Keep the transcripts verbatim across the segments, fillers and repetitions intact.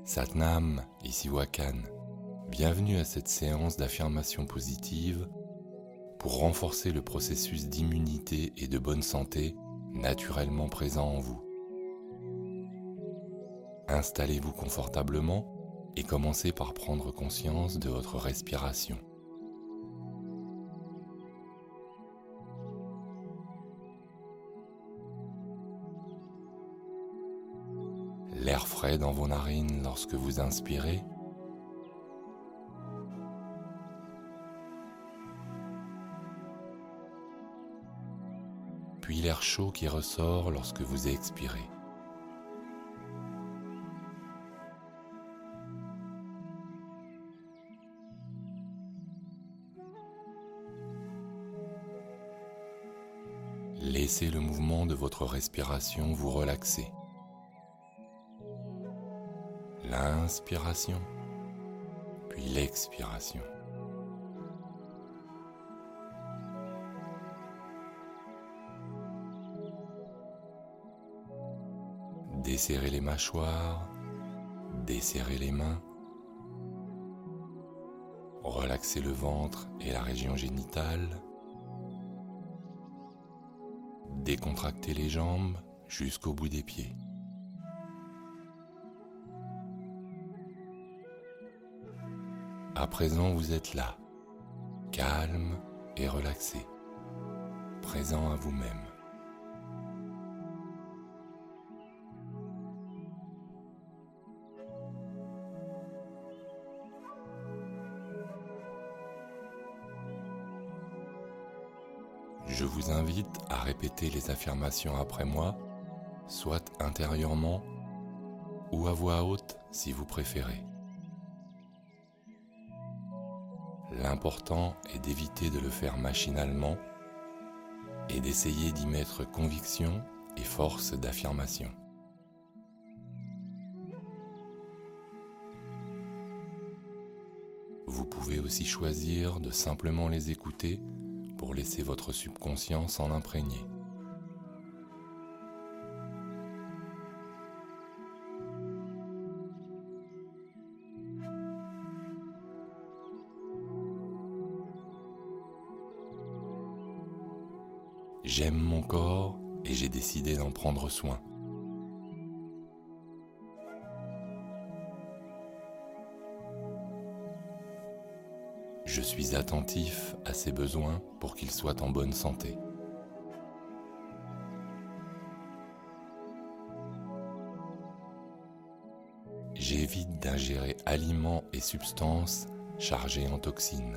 Satnam, ici Wakan. Bienvenue à cette séance d'affirmation positive pour renforcer le processus d'immunité et de bonne santé naturellement présent en vous. Installez-vous confortablement et commencez par prendre conscience de votre respiration. L'air frais dans vos narines lorsque vous inspirez, puis l'air chaud qui ressort lorsque vous expirez. Laissez le mouvement de votre respiration vous relaxer. L'inspiration, puis l'expiration. Desserrez les mâchoires, desserrez les mains, relaxez le ventre et la région génitale, décontractez les jambes jusqu'au bout des pieds. À présent, vous êtes là, calme et relaxé, présent à vous-même. Je vous invite à répéter les affirmations après moi, soit intérieurement ou à voix haute si vous préférez. L'important est d'éviter de le faire machinalement et d'essayer d'y mettre conviction et force d'affirmation. Vous pouvez aussi choisir de simplement les écouter pour laisser votre subconscient s'en imprégner. J'aime mon corps et j'ai décidé d'en prendre soin. Je suis attentif à ses besoins pour qu'il soit en bonne santé. J'évite d'ingérer aliments et substances chargés en toxines.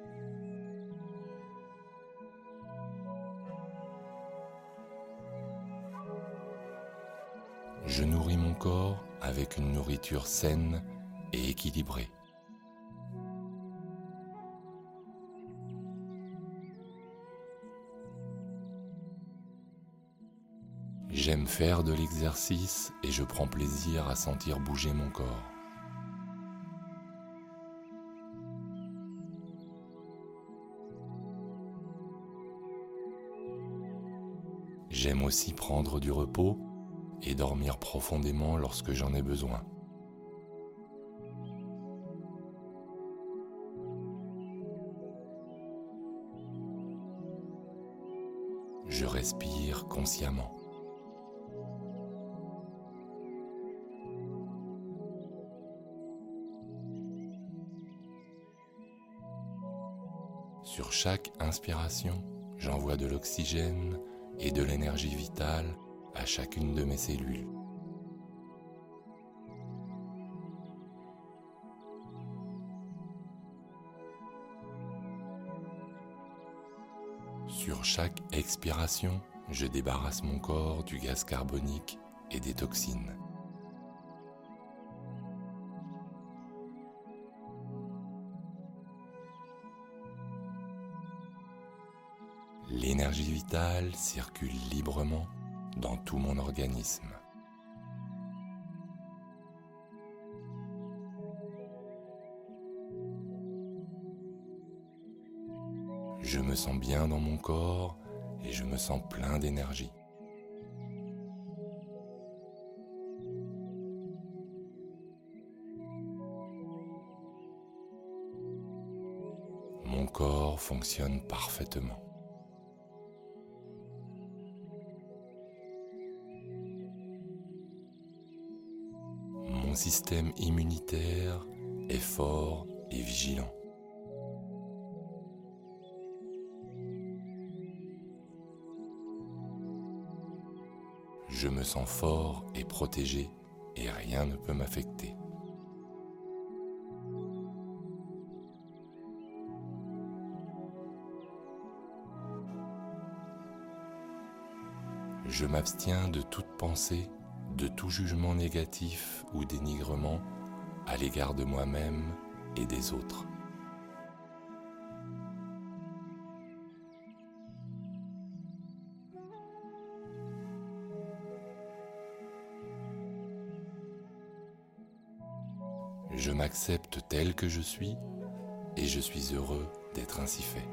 Je nourris mon corps avec une nourriture saine et équilibrée. J'aime faire de l'exercice et je prends plaisir à sentir bouger mon corps. J'aime aussi prendre du repos et dormir profondément lorsque j'en ai besoin. Je respire consciemment. Sur chaque inspiration, j'envoie de l'oxygène et de l'énergie vitale à chacune de mes cellules. Sur chaque expiration, je débarrasse mon corps du gaz carbonique et des toxines. L'énergie vitale circule librement dans tout mon organisme. Je me sens bien dans mon corps et je me sens plein d'énergie. Mon corps fonctionne parfaitement. Mon système immunitaire est fort et vigilant. Je me sens fort et protégé et rien ne peut m'affecter. Je m'abstiens de toute pensée, de tout jugement négatif ou dénigrement à l'égard de moi-même et des autres. Je m'accepte tel que je suis et je suis heureux d'être ainsi fait.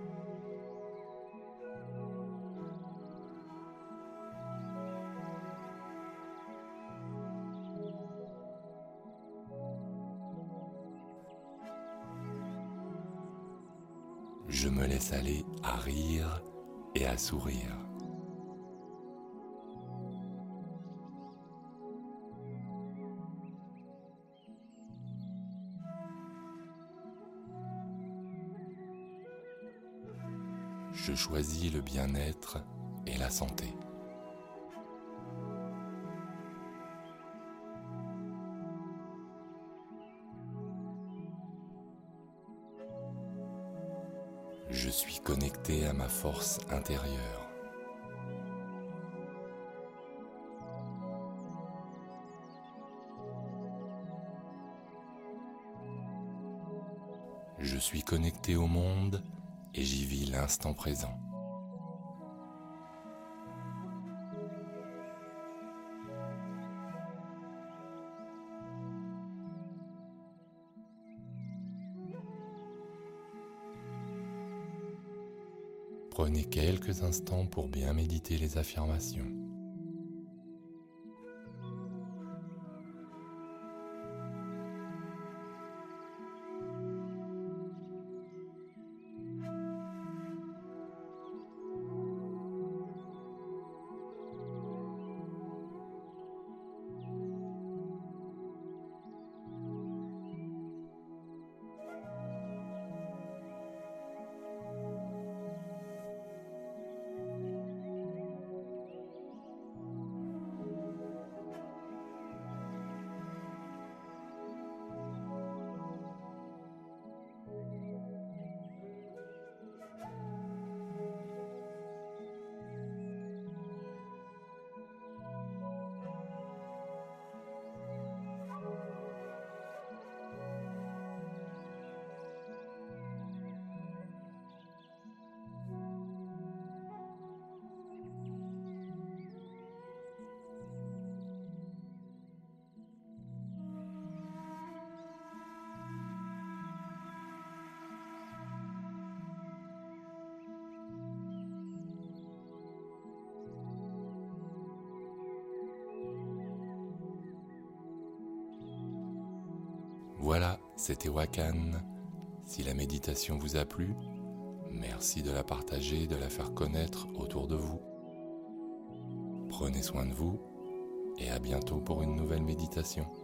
Je me laisse aller à rire et à sourire. Je choisis le bien-être et la santé. Je suis connecté à ma force intérieure. Je suis connecté au monde et j'y vis l'instant présent. Prenez quelques instants pour bien méditer les affirmations. Voilà, c'était Wakan. Si la méditation vous a plu, merci de la partager, de la faire connaître autour de vous. Prenez soin de vous et à bientôt pour une nouvelle méditation.